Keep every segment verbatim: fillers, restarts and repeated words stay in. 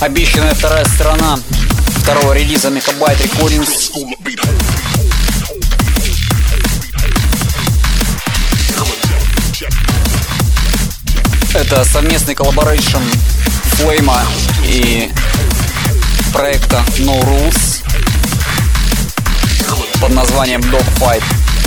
Обещанная вторая сторона второго релиза Megabyte Recordings. Это совместный коллаборейшн Флейма и проекта No Rules под названием Dogfight.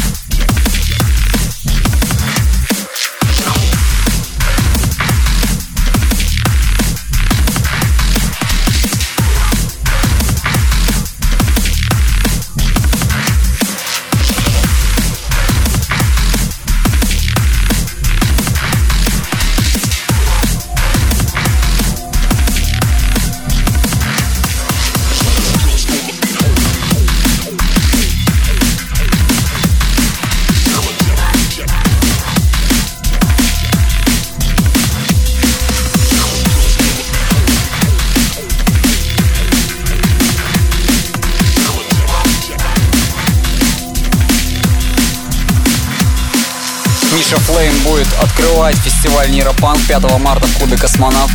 Миша Флейм будет открывать фестиваль Нейропанк пятого марта в клубе Космонавт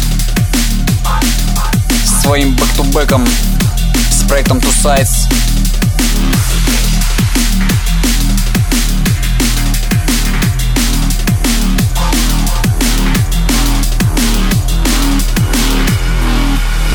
своим бэк-ту-бэком с проектом Two Sides.